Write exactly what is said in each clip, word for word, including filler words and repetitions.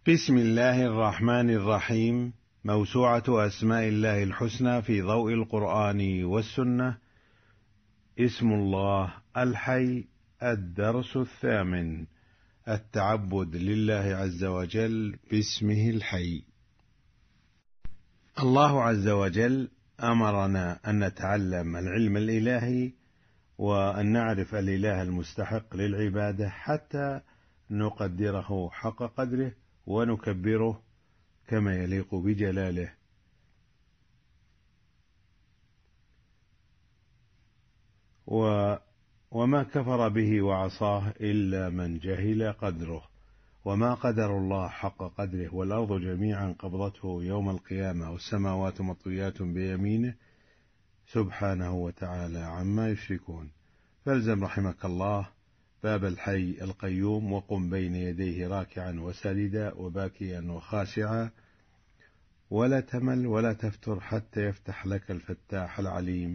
بسم الله الرحمن الرحيم. موسوعة أسماء الله الحسنى في ضوء القرآن والسنة. اسم الله الحي. الدرس الثامن: التعبد لله عز وجل باسمه الحي. الله عز وجل أمرنا أن نتعلم العلم الإلهي وأن نعرف الإله المستحق للعبادة حتى نقدره حق قدره ونكبره كما يليق بجلاله. و وما كفر به وعصاه إلا من جهل قدره، وما قدر الله حق قدره، والأرض جميعا قبضته يوم القيامة والسماوات مطويات بيمينه سبحانه وتعالى عما يشركون. فالزم رحمك الله باب الحي القيوم، وقم بين يديه راكعا وساجدا وباكيا وخاشعا، ولا تمل ولا تفتر حتى يفتح لك الفتاح العليم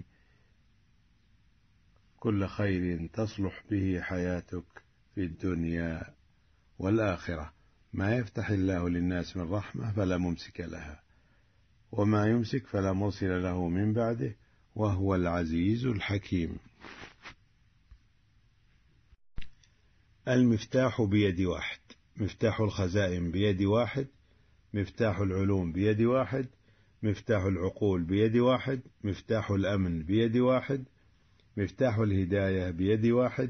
كل خير تصلح به حياتك في الدنيا والآخرة. ما يفتح الله للناس من رحمة فلا ممسك لها، وما يمسك فلا مرسل له من بعده، وهو العزيز الحكيم. المفتاح بيد واحد: مفتاح الخزائن بيد واحد، مفتاح العلوم بيد واحد، مفتاح العقول بيد واحد، مفتاح الأمن بيد واحد، مفتاح الهداية بيد واحد،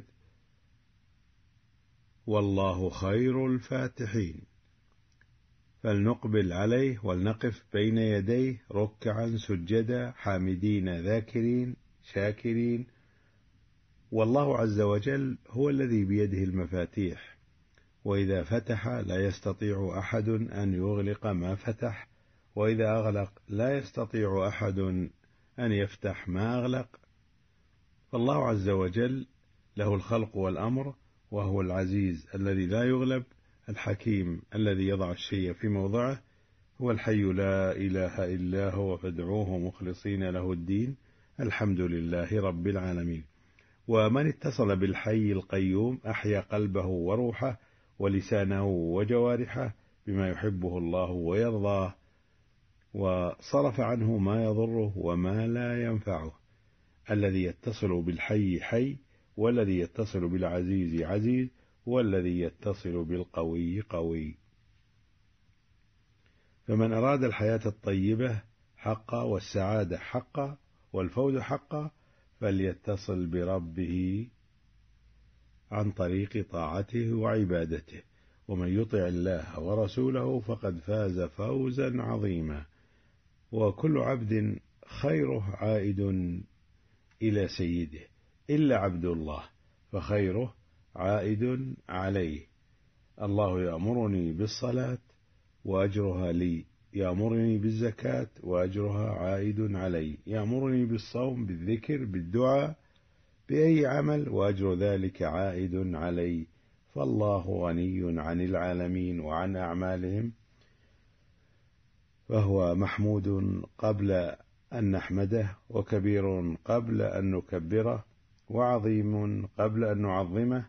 والله خير الفاتحين. فلنقبل عليه ولنقف بين يديه ركعا سجدا حامدين ذاكرين شاكرين. والله عز وجل هو الذي بيده المفاتيح، وإذا فتح لا يستطيع أحد أن يغلق ما فتح، وإذا أغلق لا يستطيع أحد أن يفتح ما أغلق. فالله عز وجل له الخلق والأمر، وهو العزيز الذي لا يغلب، الحكيم الذي يضع الشيء في موضعه، هو الحي لا إله إلا هو فادعوه مخلصين له الدين، الحمد لله رب العالمين. ومن اتصل بالحي القيوم أحيا قلبه وروحه ولسانه وجوارحه بما يحبه الله ويرضاه، وصرف عنه ما يضره وما لا ينفعه. الذي يتصل بالحي حي، والذي يتصل بالعزيز عزيز، والذي يتصل بالقوي قوي. فمن أراد الحياة الطيبة حقا والسعادة حقا والفوز حقا فليتصل بربه عن طريق طاعته وعبادته، ومن يطع الله ورسوله فقد فاز فوزا عظيما. وكل عبد خيره عائد إلى سيده إلا عبد الله، فخيره عائد عليه. الله يأمرني بالصلاة وأجرها لي، يأمرني بالزكاة وأجرها عائد علي، يأمرني بالصوم بالذكر بالدعاء بأي عمل وأجر ذلك عائد علي. فالله غني عن العالمين وعن أعمالهم، فهو محمود قبل أن نحمده، وكبير قبل أن نكبره، وعظيم قبل أن نعظمه.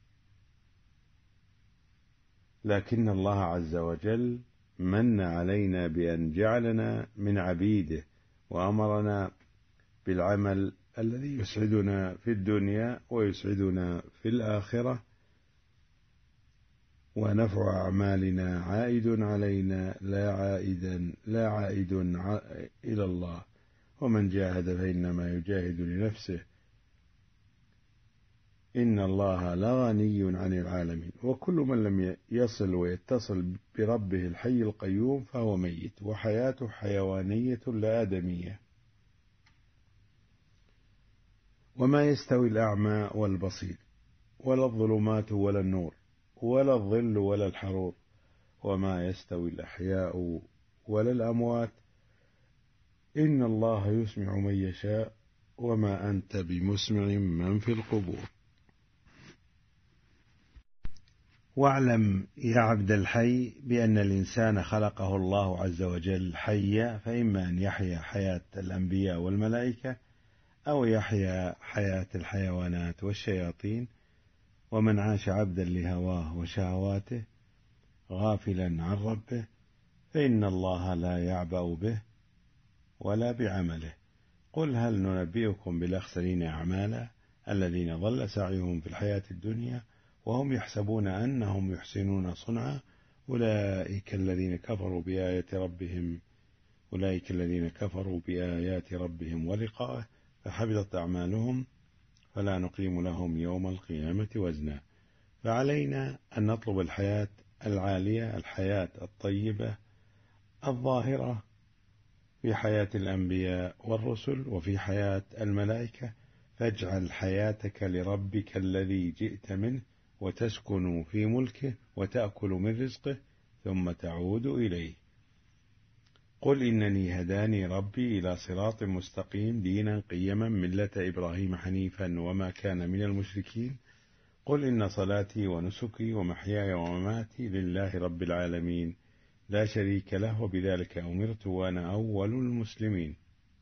لكن الله عز وجل من علينا بأن جعلنا من عبيده، وأمرنا بالعمل الذي يسعدنا في الدنيا ويسعدنا في الآخرة، ونفع أعمالنا عائد علينا لا عائدا لا عائد إلى الله، ومن جاهد فإنما يجاهد لنفسه، إن الله لغني عن العالمين. وكل من لم يصل ويتصل بربه الحي القيوم فهو ميت، وحياته حيوانية لا آدمية. وما يستوي الأعمى والبصير، ولا الظلمات ولا النور، ولا الظل ولا الحرور، وما يستوي الأحياء ولا الأموات، إن الله يسمع من يشاء وما أنت بمسمع من في القبور. واعلم يا عبد الحي بأن الإنسان خلقه الله عز وجل حيا، فإما أن يحيا حياة الأنبياء والملائكة، أو يحيا حياة الحيوانات والشياطين. ومن عاش عبدا لهواه وشهواته غافلا عن ربه فإن الله لا يعبأ به ولا بعمله. قل هل ننبئكم بالأخسرين أعمالا الذين ضل سعيهم في الحياة الدنيا وهم يحسبون أنهم يحسنون صنعا أولئك الذين كفروا بآيات ربهم أولئك الذين كفروا بآيات ربهم ولقائه فحبطت أعمالهم فلا نقيم لهم يوم القيامة وزنا. فعلينا أن نطلب الحياة العالية، الحياة الطيبة الظاهرة في حياة الأنبياء والرسل وفي حياة الملائكة. فاجعل حياتك لربك الذي جئت منه وتسكن في ملكه وتأكل من رزقه ثم تعود إليه. قل إنني هداني ربي إلى صراط مستقيم دينا قيما ملة إبراهيم حنيفا وما كان من المشركين. قل إن صلاتي ونسكي ومحياي ومماتي لله رب العالمين لا شريك له وبذلك أمرت وأنا أول المسلمين.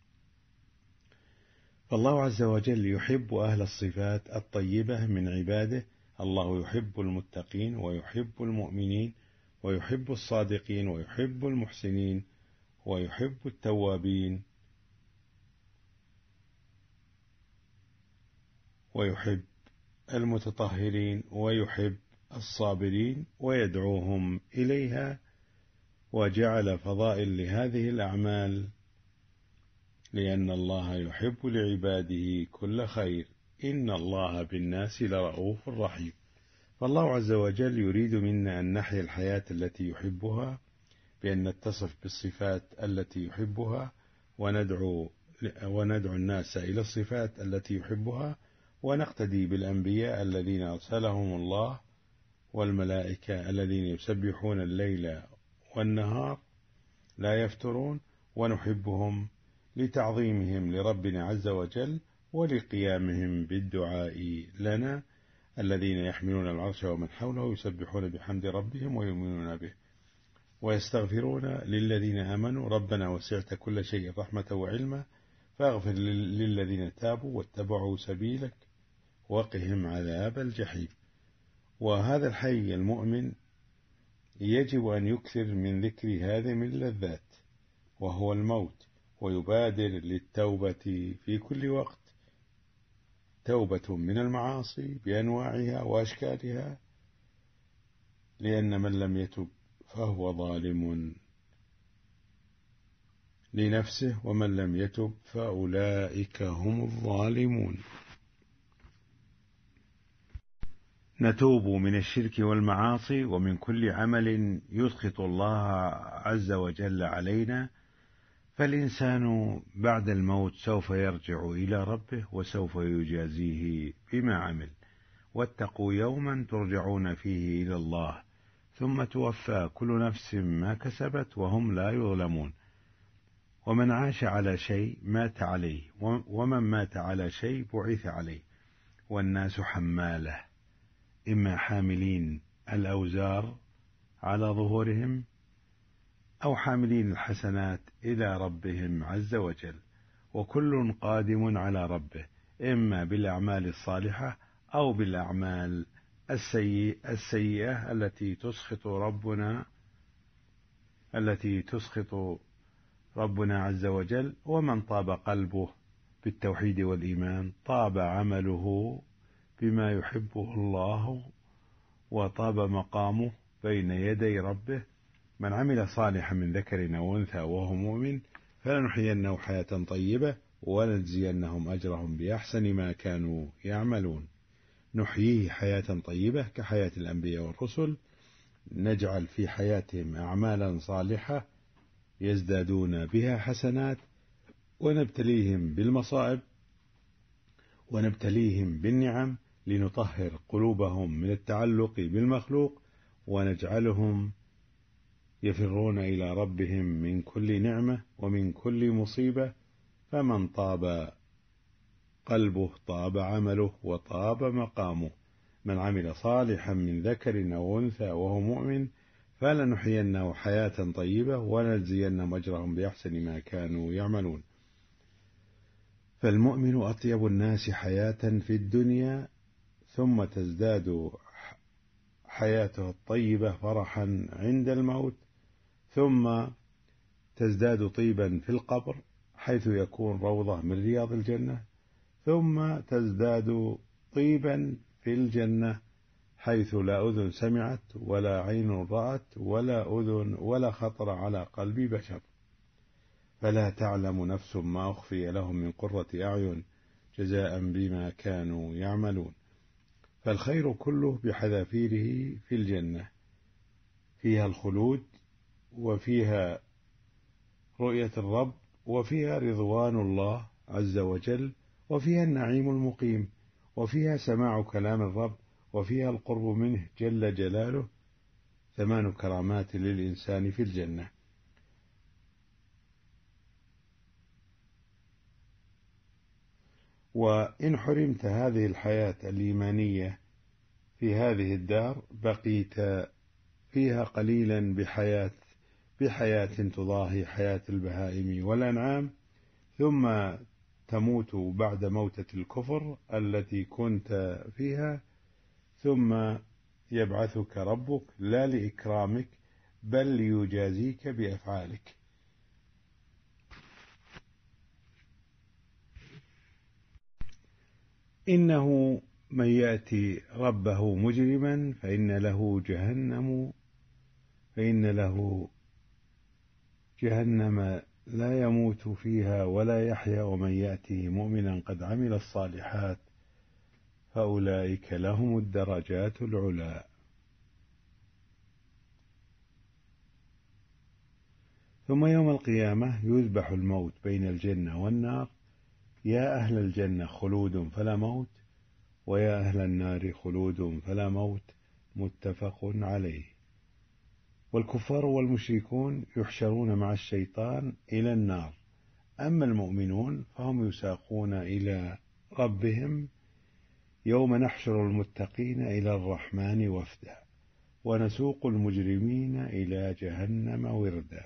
فالله عز وجل يحب أهل الصفات الطيبة من عباده. الله يحب المتقين ويحب المؤمنين ويحب الصادقين ويحب المحسنين ويحب التوابين ويحب المتطهرين ويحب الصابرين ويدعوهم إليها. وجعل فضائل لهذه الأعمال لأن الله يحب لعباده كل خير إن الله بالناس لرؤوف رحيم. فالله عز وجل يريد منا أن نحيا الحياة التي يحبها بأن نتصف بالصفات التي يحبها وندعو وندعو الناس إلى الصفات التي يحبها ونقتدي بالأنبياء الذين أرسلهم الله والملائكة الذين يسبحون الليل والنهار لا يفترون ونحبهم لتعظيمهم لربنا عز وجل ولقيامهم بالدعاء لنا الذين يحملون العرش ومن حوله يسبحون بحمد ربهم ويؤمنون به ويستغفرون للذين آمنوا ربنا وسعت كل شيء رحمة وعلما فاغفر للذين تابوا واتبعوا سبيلك وقهم عذاب الجحيم. وهذا الحي المؤمن يجب أن يكثر من ذكر هذه من اللذات وهو الموت ويبادر للتوبة في كل وقت، توبة من المعاصي بأنواعها وأشكالها، لأن من لم يتب فهو ظالم لنفسه ومن لم يتب فأولئك هم الظالمون. نتوب من الشرك والمعاصي ومن كل عمل يسخط الله عز وجل علينا. فالإنسان بعد الموت سوف يرجع إلى ربه وسوف يجازيه بما عمل. واتقوا يوما ترجعون فيه إلى الله ثم توفى كل نفس ما كسبت وهم لا يظلمون. ومن عاش على شيء مات عليه ومن مات على شيء بعث عليه. والناس حمالة إما حاملين الأوزار على ظهورهم أو حاملين الحسنات إلى ربهم عز وجل، وكل قادم على ربه إما بالأعمال الصالحة أو بالأعمال السيئة, السيئة التي تسخط ربنا التي تسخط ربنا عز وجل. ومن طاب قلبه بالتوحيد والإيمان طاب عمله بما يحبه الله وطاب مقامه بين يدي ربه. من عمل صالحا من ذكر أو أنثى وهو مؤمن فلنحيينه حياة طيبة ولنجزينهم أجرهم بأحسن ما كانوا يعملون. نحييه حياة طيبة كحياة الأنبياء والرسل، نجعل في حياتهم أعمالا صالحة يزدادون بها حسنات، ونبتليهم بالمصائب ونبتليهم بالنعم لنطهر قلوبهم من التعلق بالمخلوق ونجعلهم يفرون إلى ربهم من كل نعمة ومن كل مصيبة. فمن طاب قلبه طاب عمله وطاب مقامه. من عمل صالحا من ذكر أو أنثى وهو مؤمن فلنحيينه حياة طيبة ولنجزينهم أجرهم بأحسن ما كانوا يعملون. فالمؤمن أطيب الناس حياة في الدنيا ثم تزداد حياته الطيبة فرحا عند الموت، ثم تزداد طيبا في القبر حيث يكون روضة من رياض الجنة، ثم تزداد طيبا في الجنة حيث لا أذن سمعت ولا عين رأت ولا أذن ولا خطر على قلب بشر. فلا تعلم نفس ما أخفي لهم من قرة أعين جزاء بما كانوا يعملون. فالخير كله بحذافيره في الجنة، فيها الخلود، وفيها رؤية الرب، وفيها رضوان الله عز وجل، وفيها النعيم المقيم، وفيها سماع كلام الرب، وفيها القرب منه جل جلاله. ثمان كرامات للإنسان في الجنة. وإن حرمت هذه الحياة الإيمانية في هذه الدار بقيت فيها قليلا بحياة بحياة تضاهي حياة البهائم والأنعام، ثم تموت بعد موتة الكفر التي كنت فيها، ثم يبعثك ربك لا لإكرامك بل ليجازيك بأفعالك. إنه من يأتي ربه مجرما فإن له جهنم فإن له جهنم لا يموت فيها ولا يحيا، ومن يأته مؤمنا قد عمل الصالحات فأولئك لهم الدرجات العلى. ثم يوم القيامة يذبح الموت بين الجنة والنار، يا أهل الجنة خلود فلا موت، ويا أهل النار خلود فلا موت، متفق عليه. والكفار والمشركون يحشرون مع الشيطان إلى النار، أما المؤمنون فهم يساقون إلى ربهم. يوم نحشر المتقين إلى الرحمن وفدا ونسوق المجرمين إلى جهنم وردا.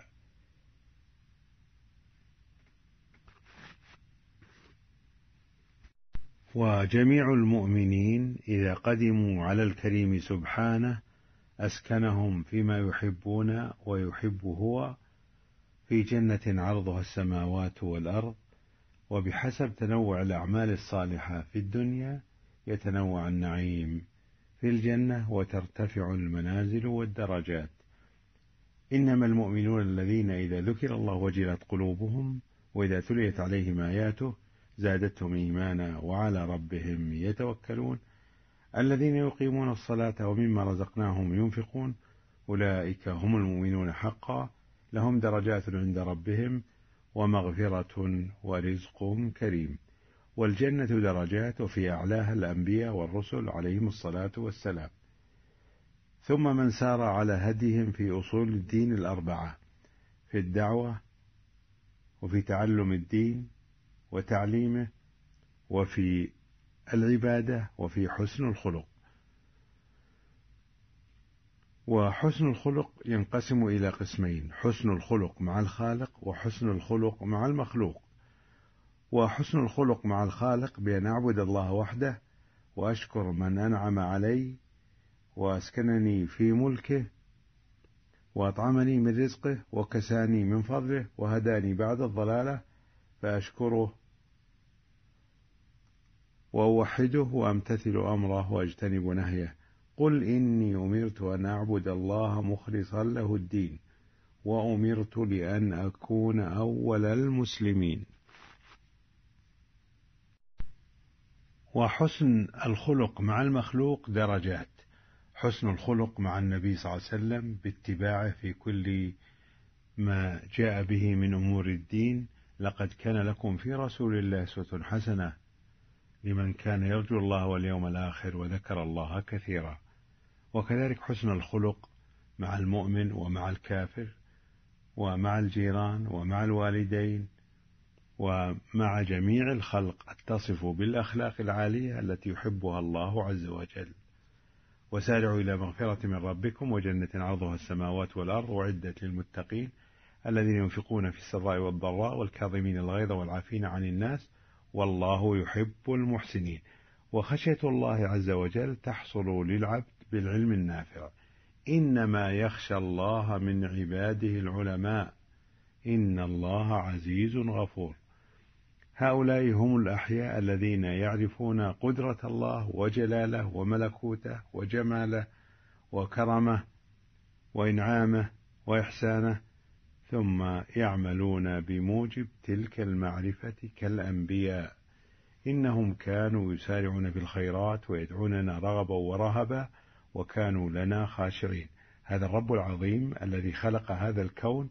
وجميع المؤمنين إذا قدموا على الكريم سبحانه أسكنهم فيما يحبون ويحب هو في جنة عرضها السماوات والأرض، وبحسب تنوع الأعمال الصالحة في الدنيا يتنوع النعيم في الجنة وترتفع المنازل والدرجات. إنما المؤمنون الذين إذا ذكر الله وجلت قلوبهم وإذا تليت عليهم آياته زادتهم إيمانا وعلى ربهم يتوكلون، الذين يقيمون الصلاة ومما رزقناهم ينفقون، أولئك هم المؤمنون حقا، لهم درجات عند ربهم ومغفرة ورزق كريم. والجنة درجات وفي أعلاها الأنبياء والرسل عليهم الصلاة والسلام. ثم من سار على هديهم في أصول الدين الأربعة، في الدعوة وفي تعلم الدين وتعليمه وفي العبادة وفي حسن الخلق. وحسن الخلق ينقسم إلى قسمين: حسن الخلق مع الخالق وحسن الخلق مع المخلوق. وحسن الخلق مع الخالق بأن أعبد الله وحده وأشكر من أنعم علي وأسكنني في ملكه وأطعمني من رزقه وكساني من فضله وهداني بعد الضلالة فأشكره وأوحده وأمتثل أمره وأجتنب نهيه. قل إني أمرت أن أعبد الله مخلصا له الدين وأمرت لأن أكون أول المسلمين. وحسن الخلق مع المخلوق درجات: حسن الخلق مع النبي صلى الله عليه وسلم باتباعه في كل ما جاء به من أمور الدين، لقد كان لكم في رسول الله أسوة حسنة لمن كان يرجو الله واليوم الآخر وذكر الله كثيرا. وكذلك حسن الخلق مع المؤمن ومع الكافر ومع الجيران ومع الوالدين ومع جميع الخلق، اتصف بالأخلاق العالية التي يحبها الله عز وجل. وسارعوا إلى مغفرة من ربكم وجنة عرضها السماوات والأرض أعدت للمتقين الذين ينفقون في السراء والضراء والكاظمين الغيظ والعافين عن الناس والله يحب المحسنين. وخشية الله عز وجل تحصل للعبد بالعلم النافع. إنما يخشى الله من عباده العلماء، إن الله عزيز غفور. هؤلاء هم الأحياء الذين يعرفون قدرة الله وجلاله وملكوته وجماله وكرمه وإنعامه وإحسانه، ثم يعملون بموجب تلك المعرفة كالأنبياء. إنهم كانوا يسارعون في الخيرات ويدعوننا رغبا ورهبا وكانوا لنا خاشعين. هذا الرب العظيم الذي خلق هذا الكون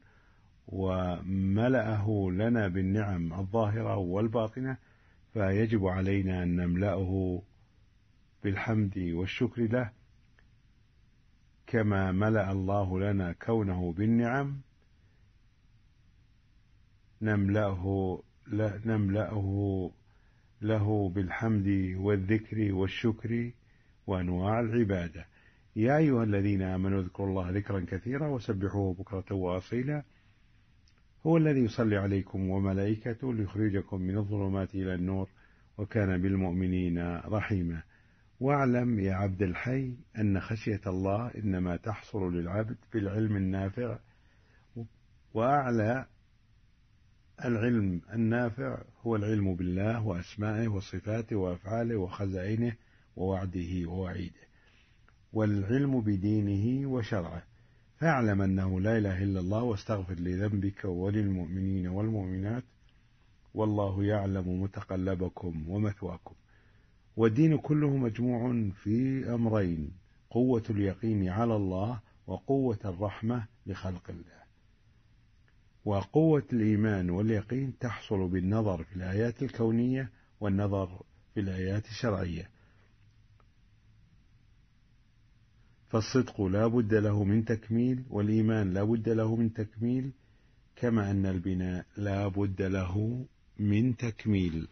وملأه لنا بالنعم الظاهرة والباطنة، فيجب علينا أن نملأه بالحمد والشكر له كما ملأ الله لنا كونه بالنعم. نملأه نملأه له بالحمد والذكر والشكر وأنواع العبادة. يا أيها الذين آمنوا اذكروا الله ذكرا كثيرا وسبحوه بكرة وأصيلا، هو الذي يصلي عليكم وملائكته ليخرجكم من الظلمات إلى النور وكان بالمؤمنين رحيما. واعلم يا عبد الحي أن خشية الله إنما تحصل للعبد بالعلم النافع، وأعلى العلم النافع هو العلم بالله وأسمائه وصفاته وأفعاله وخزائنه ووعده ووعيده، والعلم بدينه وشرعه. فاعلم أنه لا إله إلا الله واستغفر لذنبك وللمؤمنين والمؤمنات، والله يعلم متقلبكم ومثواكم. والدين كله مجموع في أمرين: قوة اليقين على الله وقوة الرحمة لخلق الله. وقوة الإيمان واليقين تحصل بالنظر في الآيات الكونية والنظر في الآيات الشرعية. فالصدق لا بد له من تكميل، والإيمان لا بد له من تكميل، كما أن البناء لا بد له من تكميل.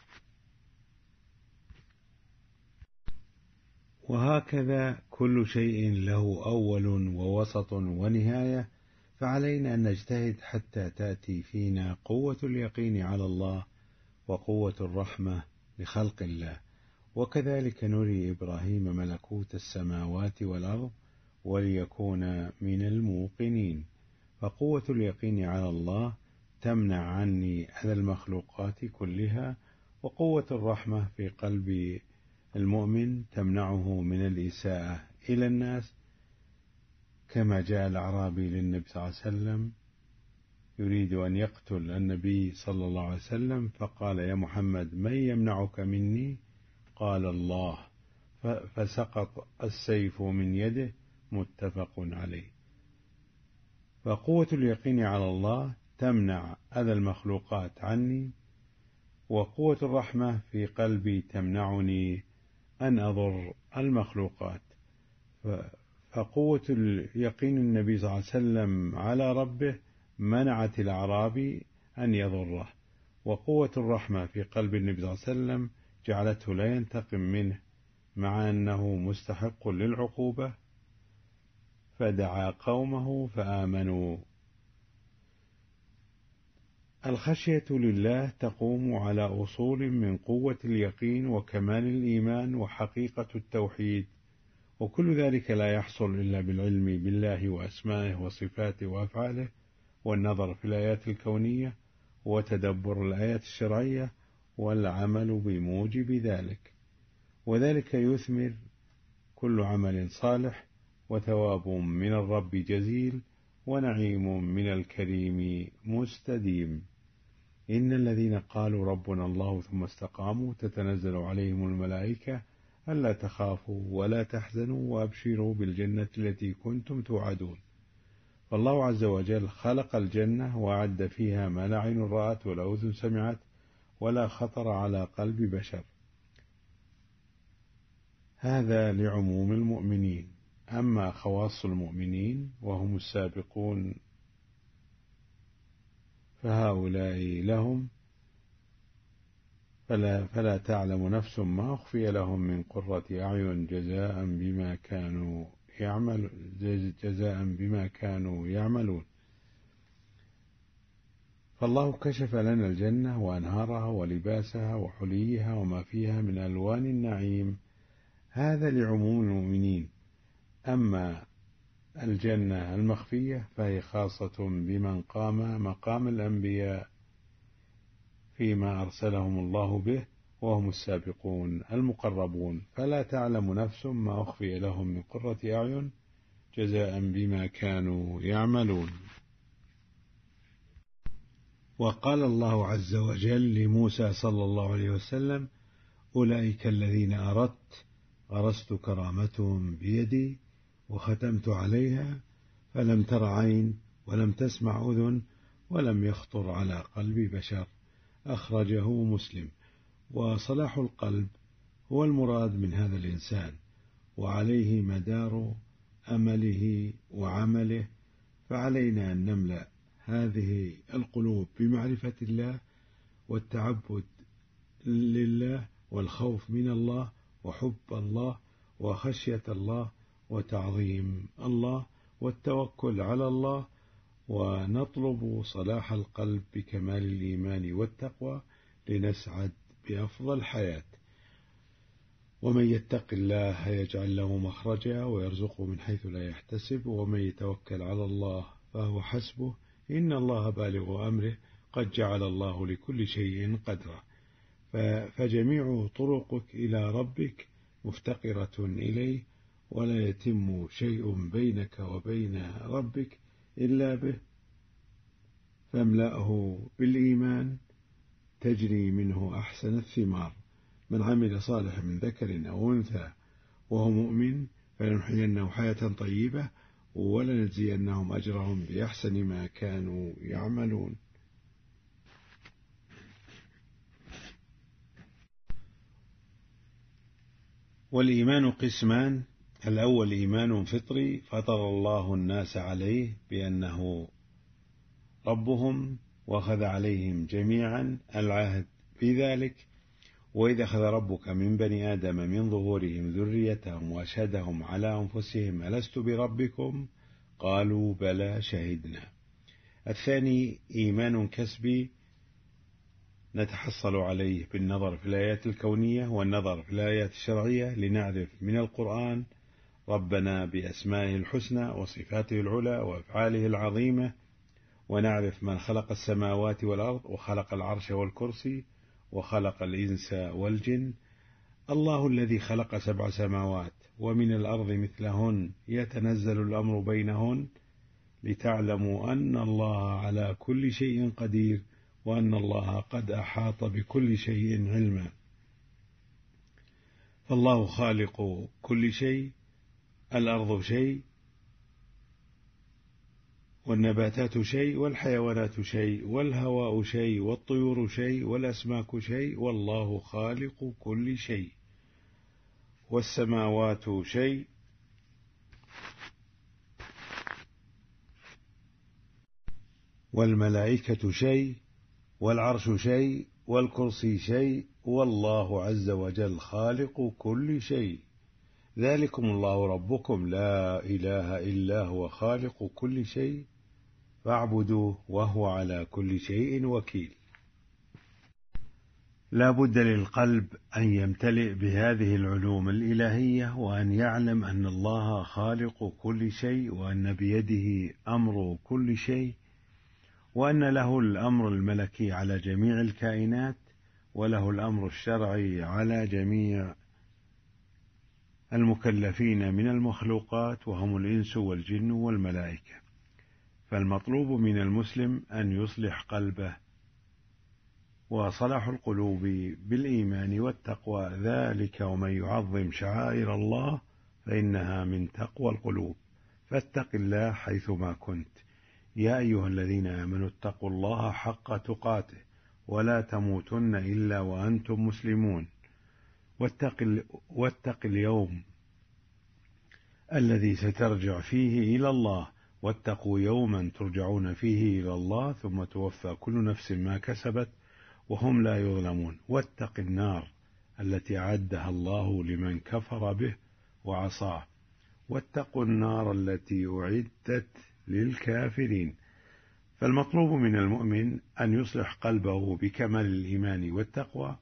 وهكذا كل شيء له أول ووسط ونهاية، فعلينا أن نجتهد حتى تأتي فينا قوة اليقين على الله وقوة الرحمة لخلق الله. وكذلك نري إبراهيم ملكوت السماوات والأرض وليكون من الموقنين. فقوة اليقين على الله تمنع عني أذى المخلوقات كلها، وقوة الرحمة في قلب المؤمن تمنعه من الإساءة إلى الناس، كما جاء الأعرابي للنبي صلى الله عليه وسلم يريد أن يقتل النبي صلى الله عليه وسلم، فقال: يا محمد من يمنعك مني؟ قال: الله. فسقط السيف من يده، متفق عليه. فقوة اليقين على الله تمنع أذى المخلوقات عني، وقوة الرحمة في قلبي تمنعني أن أضر المخلوقات. فقوة اليقين النبي صلى الله عليه وسلم على ربه منعت الأعرابي أن يضره، وقوة الرحمة في قلب النبي صلى الله عليه وسلم جعلته لا ينتقم منه مع أنه مستحق للعقوبة، فدعا قومه فآمنوا. الخشية لله تقوم على أصول من قوة اليقين وكمال الإيمان وحقيقة التوحيد، وكل ذلك لا يحصل إلا بالعلم بالله وأسمائه وصفاته وأفعاله، والنظر في الآيات الكونية وتدبر الآيات الشرعية والعمل بموجب ذلك، وذلك يثمر كل عمل صالح، وثواب من الرب جزيل، ونعيم من الكريم مستديم. إن الذين قالوا ربنا الله ثم استقاموا تتنزل عليهم الملائكة ألا تخافوا ولا تحزنوا وأبشروا بالجنة التي كنتم توعدون. فالله عز وجل خلق الجنة وأعد فيها ما لا عين رأت ولا أذن سمعت ولا خطر على قلب بشر. هذا لعموم المؤمنين. أما خواص المؤمنين وهم السابقون فهؤلاء لهم فلا, فلا تعلم نفس ما أخفي لهم من قرة أعين جزاء بما كانوا يعمل جزاء بما كانوا يعملون. فالله كشف لنا الجنة وأنهارها ولباسها وحليها وما فيها من ألوان النعيم. هذا لعموم المؤمنين. أما الجنة المخفية فهي خاصة بمن قام مقام الأنبياء فيما أرسلهم الله به، وهم السابقون المقربون، فلا تعلم نفس ما أخفي لهم من قرة أعين جزاء بما كانوا يعملون. وقال الله عز وجل لموسى صلى الله عليه وسلم: أولئك الذين أردت غرست كرامتهم بيدي وختمت عليها فلم تر عين ولم تسمع أذن ولم يخطر على قلب بشر. أخرجه مسلم. وصلاح القلب هو المراد من هذا الإنسان، وعليه مدار أمله وعمله، فعلينا أن نملأ هذه القلوب بمعرفة الله والتعبد لله والخوف من الله وحب الله وخشية الله وتعظيم الله والتوكل على الله، ونطلب صلاح القلب بكمال الإيمان والتقوى لنسعد بأفضل حياة. ومن يتق الله يجعل له مخرجا ويرزقه من حيث لا يحتسب، ومن يتوكل على الله فهو حسبه، إن الله بالغ أمره، قد جعل الله لكل شيء قدرا. فجميع طرقك إلى ربك مفتقرة إليه، ولا يتم شيء بينك وبين ربك إلا به، فاملأه بالإيمان تجري منه أحسن الثمار. من عمل صالحا من ذكر أو أنثى وهو مؤمن فلنحيينه حياة طيبة ولنجزينهم أجرهم بأحسن ما كانوا يعملون. والإيمان قسمان: الأول إيمان فطري فطر الله الناس عليه بأنه ربهم وأخذ عليهم جميعا العهد بذلك، وإذا أخذ ربك من بني آدم من ظهورهم ذريتهم وأشهدهم على أنفسهم ألست بربكم قالوا بلى شهدنا. الثاني إيمان كسبي نتحصل عليه بالنظر في الآيات الكونية والنظر في الآيات الشرعية لنعرف من القرآن ربنا بأسمائه الحسنى وصفاته العلى وأفعاله العظيمة، ونعرف من خلق السماوات والأرض وخلق العرش والكرسي وخلق الإنس والجن. الله الذي خلق سبع سماوات ومن الأرض مثلهن يتنزل الأمر بينهن لتعلموا أن الله على كل شيء قدير وأن الله قد أحاط بكل شيء علما. فالله خالق كل شيء، الأرض شيء والنباتات شيء والحيوانات شيء والهواء شيء والطيور شيء والأسماك شيء، والله خالق كل شيء. والسماوات شيء والملائكة شيء والعرش شيء والكرسي شيء، والله عز وجل خالق كل شيء. ذلكم الله ربكم لا إله إلا هو خالق كل شيء فاعبدوه وهو على كل شيء وكيل. لا بد للقلب أن يمتلئ بهذه العلوم الإلهية، وأن يعلم أن الله خالق كل شيء، وأن بيده أمر كل شيء، وأن له الأمر الملكي على جميع الكائنات، وله الأمر الشرعي على جميع المكلفين من المخلوقات وهم الإنس والجن والملائكة. فالمطلوب من المسلم أن يصلح قلبه، وصلاح القلوب بالإيمان والتقوى ذلك ومن يعظم شعائر الله فإنها من تقوى القلوب. فاتق الله حيثما كنت يا أيها الذين آمنوا اتقوا الله حق تقاته ولا تموتن إلا وأنتم مسلمون. واتق, واتق اليوم الذي سترجع فيه إلى الله، واتقوا يوما ترجعون فيه إلى الله ثم توفى كل نفس ما كسبت وهم لا يظلمون. واتق النار التي أعدها الله لمن كفر به وعصاه، واتقوا النار التي أعدت للكافرين. فالمطلوب من المؤمن أن يصلح قلبه بكمال الإيمان والتقوى،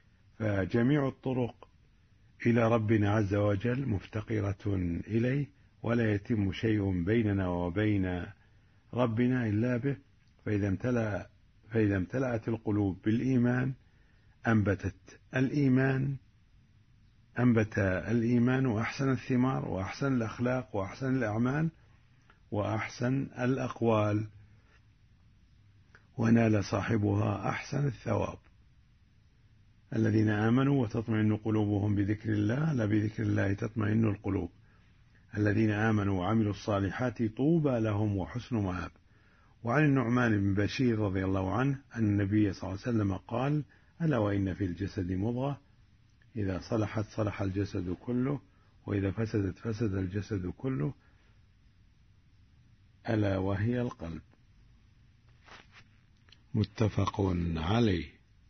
فجميع الطرق إلى ربنا عز وجل مفتقرة إليه، ولا يتم شيء بيننا وبين ربنا إلا به. فإذا امتلأ فإذا امتلأت القلوب بالإيمان أنبتت الإيمان أنبت الإيمان وأحسن الثمار وأحسن الأخلاق وأحسن الأعمال وأحسن الأقوال، ونال صاحبها أحسن الثواب. الذين آمنوا وتطمئن قلوبهم بذكر الله، لا بذكر الله تطمئن القلوب. الذين آمنوا وعملوا الصالحات طوبى لهم وحسن مآب. وعن النعمان بن بشير رضي الله عنه أن النبي صلى الله عليه وسلم قال: ألا وإن في الجسد مضغة إذا صلحت صلح الجسد كله وإذا فسدت فسد الجسد كله ألا وهي القلب. متفق عليه.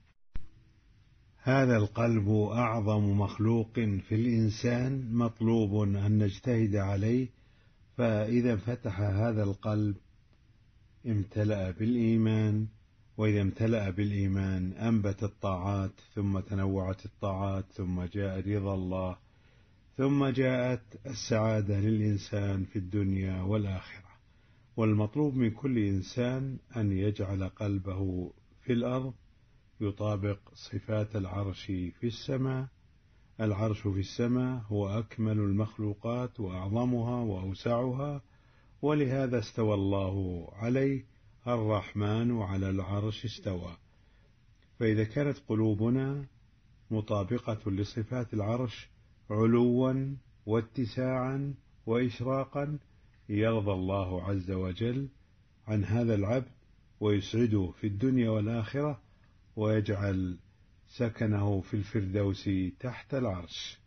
هذا القلب أعظم مخلوق في الإنسان، مطلوب أن نجتهد عليه. فإذا فتح هذا القلب امتلأ بالإيمان، وإذا امتلأ بالإيمان أنبت الطاعات، ثم تنوعت الطاعات، ثم جاء رضا الله، ثم جاءت السعادة للإنسان في الدنيا والآخرة. والمطلوب من كل إنسان أن يجعل قلبه في الأرض يطابق صفات العرش في السماء. العرش في السماء هو أكمل المخلوقات وأعظمها وأوسعها، ولهذا استوى الله عليه. الرحمن على العرش استوى. فإذا كانت قلوبنا مطابقة لصفات العرش علوا واتساعا وإشراقا، يرضى الله عز وجل عن هذا العبد ويسعده في الدنيا والآخرة، ويجعل سكنه في الفردوس تحت العرش.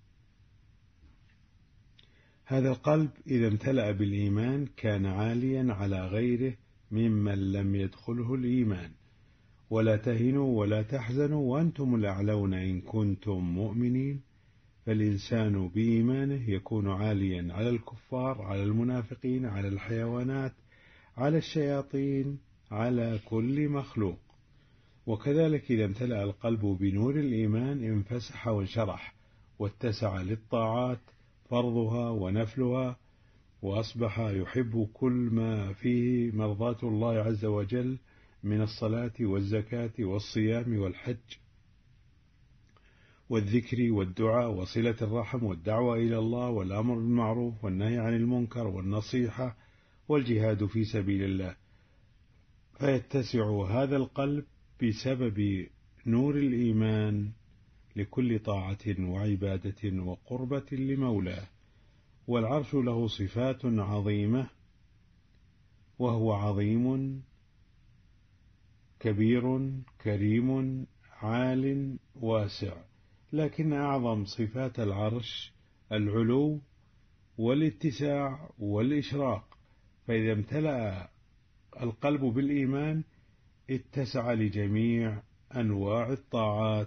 هذا القلب إذا امتلأ بالإيمان كان عاليا على غيره ممن لم يدخله الإيمان. ولا تهنوا ولا تحزنوا وأنتم الأعلون إن كنتم مؤمنين. فالإنسان بإيمانه يكون عاليا على الكفار، على المنافقين، على الحيوانات، على الشياطين، على كل مخلوق. وكذلك إذا امتلأ القلب بنور الإيمان انفسح وانشرح واتسع للطاعات فرضها ونفلها، وأصبح يحب كل ما فيه مرضاة الله عز وجل من الصلاة والزكاة والصيام والحج والذكر والدعاء وصلة الرحم والدعوة إلى الله والأمر بالمعروف والنهي عن المنكر والنصيحة والجهاد في سبيل الله. فيتسع هذا القلب بسبب نور الإيمان لكل طاعة وعبادة وقربة لمولاه. والعرش له صفات عظيمة، وهو عظيم كبير كريم عال واسع. لكن أعظم صفات العرش العلو والاتساع والإشراق. فإذا امتلأ القلب بالإيمان اتسع لجميع أنواع الطاعات.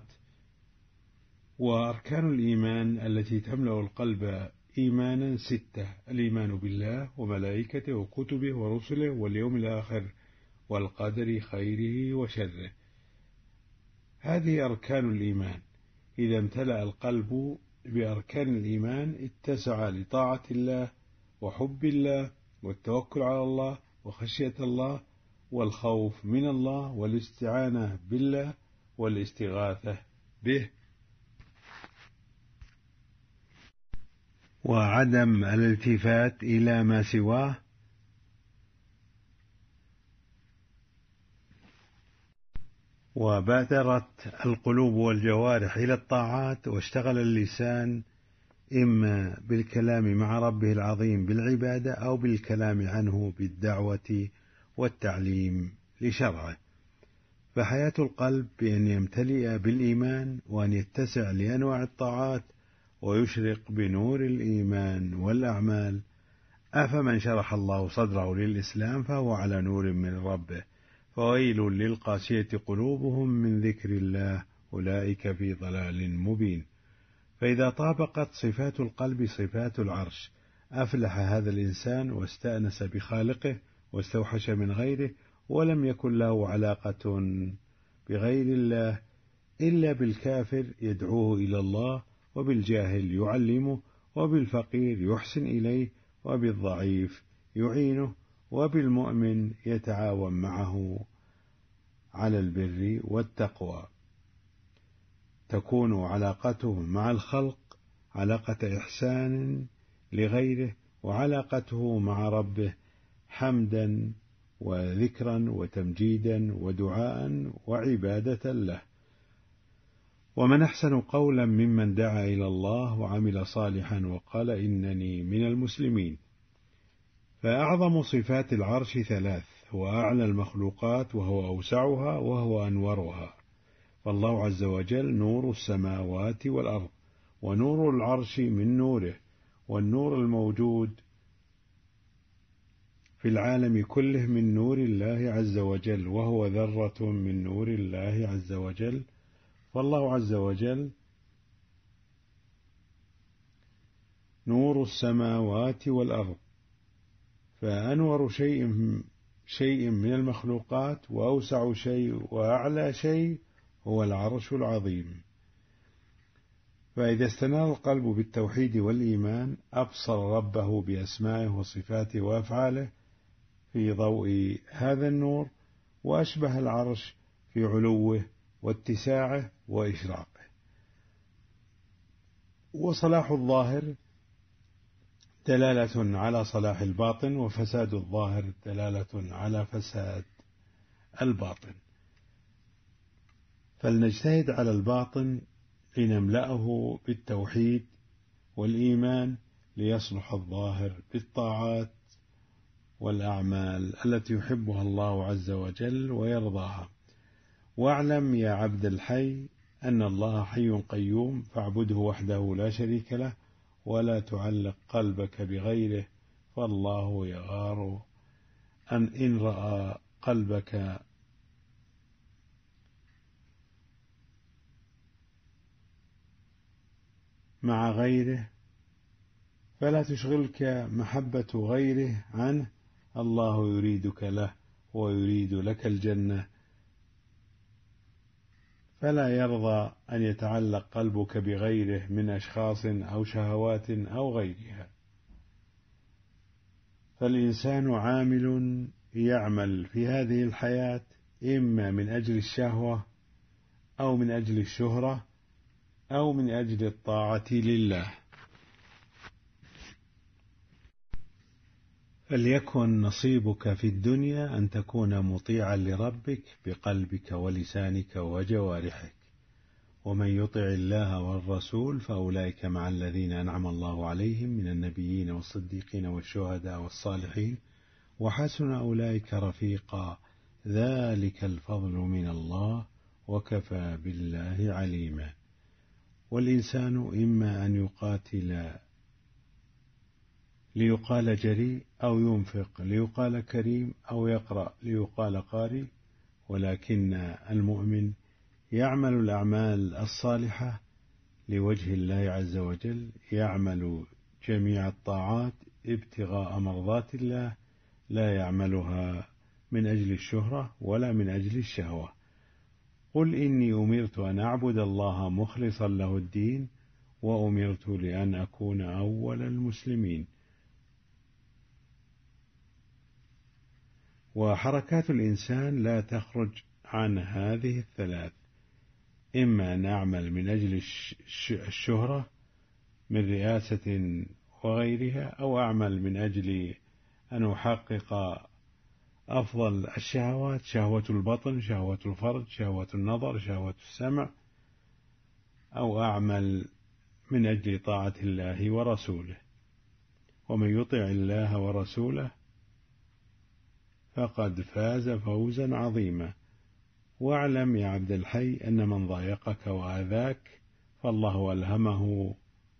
وأركان الإيمان التي تملأ القلب إيمانا ستة: الإيمان بالله وملائكته وكتبه ورسله واليوم الآخر والقدر خيره وشره. هذه أركان الإيمان. إذا امتلأ القلب بأركان الإيمان اتسع لطاعة الله وحب الله والتوكل على الله وخشية الله والخوف من الله والاستعانة بالله والاستغاثة به، وعدم الالتفات إلى ما سواه. وبادرت القلوب والجوارح إلى الطاعات، واشتغل اللسان إما بالكلام مع ربه العظيم بالعبادة أو بالكلام عنه بالدعوة والتعليم لشرعه. فحياة القلب بأن يمتلئ بالإيمان وأن يتسع لأنواع الطاعات ويشرق بنور الإيمان والأعمال. أفمن شرح الله صدره للإسلام فهو على نور من ربه، فويل للقاسية قلوبهم من ذكر الله أولئك في ضلال مبين. فإذا طابقت صفات القلب صفات العرش أفلح هذا الإنسان واستأنس بخالقه واستوحش من غيره، ولم يكن له علاقة بغير الله إلا بالكافر يدعوه إلى الله، وبالجاهل يعلمه، وبالفقير يحسن إليه، وبالضعيف يعينه، وبالمؤمن يتعاون معه على البر والتقوى. تكون علاقته مع الخلق علاقة إحسان لغيره، وعلاقته مع ربه حمدا وذكرا وتمجيدا ودعاء وعبادة له. ومن أحسن قولا ممن دعا إلى الله وعمل صالحا وقال إنني من المسلمين. فأعظم صفات العرش ثلاث: هو أعلى المخلوقات، وهو أوسعها، وهو أنورها. فالله عز وجل نور السماوات والأرض، ونور العرش من نوره، والنور الموجود في العالم كله من نور الله عز وجل، وهو ذرة من نور الله عز وجل. فالله عز وجل نور السماوات والأرض، فأنور شيء شيء من المخلوقات، وأوسع شيء وأعلى شيء هو العرش العظيم. فإذا استنار القلب بالتوحيد والإيمان أبصر ربه بأسمائه وصفاته وأفعاله في ضوء هذا النور، وأشبه العرش في علوه واتساعه وإشراقه. وصلاح الظاهر دلالة على صلاح الباطن، وفساد الظاهر دلالة على فساد الباطن. فلنجتهد على الباطن لنملأه بالتوحيد والإيمان، ليصلح الظاهر بالطاعات والأعمال التي يحبها الله عز وجل ويرضاها. واعلم يا عبد الحي أن الله حي قيوم، فاعبده وحده لا شريك له، ولا تعلق قلبك بغيره، فالله يغار أن إن رأى قلبك مع غيره فلا تشغلك محبة غيره عنه، الله يريدك له ويريد لك الجنة، فلا يرضى أن يتعلق قلبك بغيره من أشخاص أو شهوات أو غيرها. فالإنسان عامل يعمل في هذه الحياة إما من أجل الشهوة أو من أجل الشهرة أو من أجل الطاعة لله. فليكن نصيبك في الدنيا أن تكون مطيعا لربك بقلبك ولسانك وجوارحك. ومن يطع الله والرسول فأولئك مع الذين أنعم الله عليهم من النبيين والصديقين والشهداء والصالحين، وحسن أولئك رفيقا، ذلك الفضل من الله، وكفى بالله عليما. والإنسان إما أن يقاتل ليقال جريء، أو ينفق ليقال كريم، أو يقرأ ليقال قارئ، ولكن المؤمن يعمل الأعمال الصالحة لوجه الله عز وجل، يعمل جميع الطاعات ابتغاء مرضات الله، لا يعملها من أجل الشهرة ولا من أجل الشهوة. قل إني أمرت أن أعبد الله مخلصا له الدين، وأمرت لأن أكون أول المسلمين. وحركات الإنسان لا تخرج عن هذه الثلاث: إما أن أعمل من أجل الشهرة من رئاسة وغيرها، أو أعمل من أجل أن أحقق أفضل الشهوات، شهوة البطن، شهوة الفرج، شهوة النظر، شهوة السمع، أو أعمل من أجل طاعة الله ورسوله. ومن يطع الله ورسوله فقد فاز فوزا عظيما. واعلم يا عبد الحي أن من ضايقك وآذاك فالله ألهمه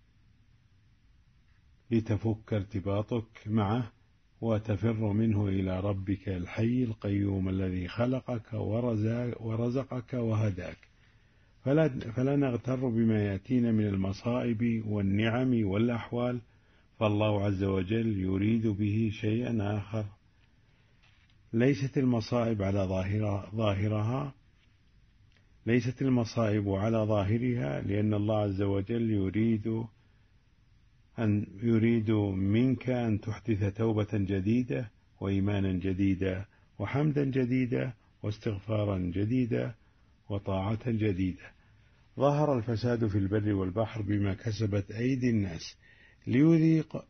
لتفك ارتباطك معه وتفر منه إلى ربك الحي القيوم الذي خلقك ورزقك وهداك. فلا, فلا نغتر بما يأتينا من المصائب والنعم والأحوال، فالله عز وجل يريد به شيئا آخر. ليست المصائب على ظاهرها, ظاهرها ليست المصائب على ظاهرها لأن الله عز وجل يريد أن يريد منك أن تحدث توبة جديدة وإيمانا جديدا وحمدا جديدا واستغفارا جديدا وطاعة جديدة. ظهر الفساد في البر والبحر بما كسبت أيدي الناس ليذيق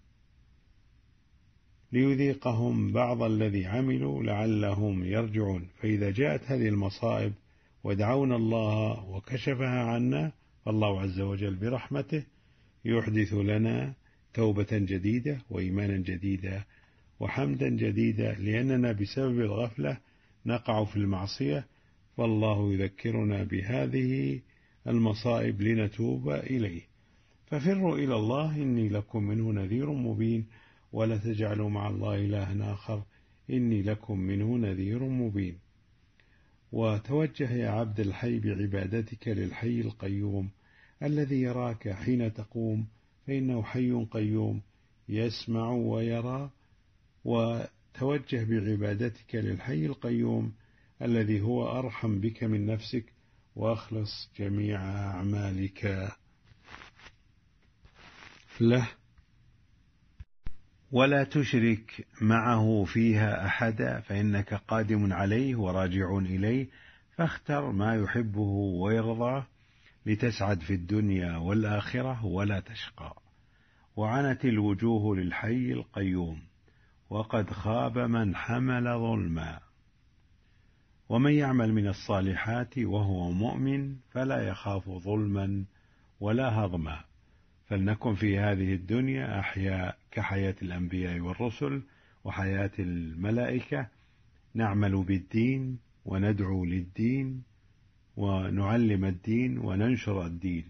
ليذيقهم بعض الذي عملوا لعلهم يرجعون. فإذا جاءت هذه المصائب ودعونا الله وكشفها عنا، فالله عز وجل برحمته يحدث لنا توبة جديدة وإيمانا جديدا وحمدا جديدا، لأننا بسبب الغفلة نقع في المعصية، فالله يذكرنا بهذه المصائب لنتوب إليه. ففروا إلى الله إني لكم منه نذير مبين، ولا تجعلوا مع الله إلها آخر إني لكم منه نذير مبين. وتوجه يا عبد الحي بعبادتك للحي القيوم الذي يراك حين تقوم، فإنه حي قيوم يسمع ويرى. وتوجه بعبادتك للحي القيوم الذي هو أرحم بك من نفسك، وأخلص جميع أعمالك له، ولا تشرك معه فيها أحدا، فإنك قادم عليه وراجع إليه، فاختر ما يحبه ويرضاه لتسعد في الدنيا والآخرة ولا تشقى. وعنت الوجوه للحي القيوم، وقد خاب من حمل ظلما. ومن يعمل من الصالحات وهو مؤمن فلا يخاف ظلما ولا هضما. فلنكن في هذه الدنيا أحياء كحياة الأنبياء والرسل وحياة الملائكة، نعمل بالدين وندعو للدين ونعلم الدين وننشر الدين.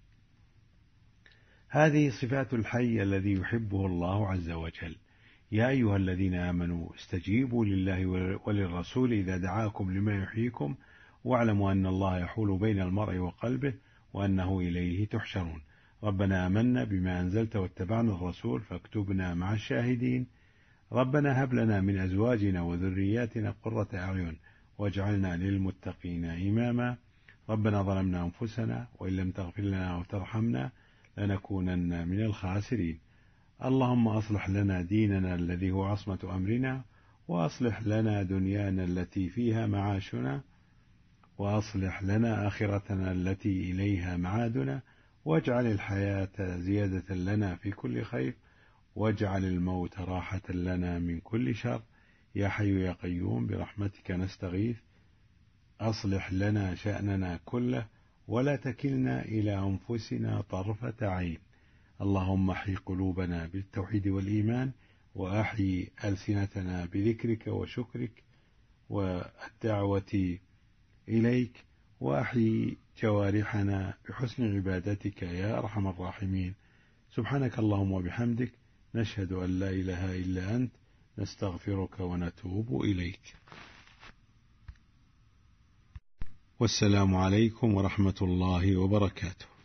هذه صفات الحي الذي يحبه الله عز وجل. يا أيها الذين آمنوا استجيبوا لله وللرسول إذا دعاكم لما يحييكم، واعلموا أن الله يحول بين المرء وقلبه وأنه إليه تحشرون. ربنا آمنا بما أنزلت واتبعنا الرسول فاكتبنا مع الشاهدين. ربنا هب لنا من أزواجنا وذرياتنا قرة أعين واجعلنا للمتقين إماما. ربنا ظلمنا أنفسنا وإن لم تغفر لنا وترحمنا لنكونن من الخاسرين. اللهم أصلح لنا ديننا الذي هو عصمة أمرنا، وأصلح لنا دنيانا التي فيها معاشنا، وأصلح لنا آخرتنا التي إليها معادنا، واجعل الحياة زيادة لنا في كل خير، واجعل الموت راحة لنا من كل شر. يا حي يا قيوم برحمتك نستغيث، أصلح لنا شأننا كله ولا تكلنا إلى أنفسنا طرفة عين. اللهم احي قلوبنا بالتوحيد والإيمان، وأحي ألسنتنا بذكرك وشكرك والدعوة إليك، وأحي جوارحنا بحسن عبادتك يا أرحم الراحمين. سبحانك اللهم وبحمدك، نشهد أن لا إله إلا أنت، نستغفرك ونتوب إليك. والسلام عليكم ورحمة الله وبركاته.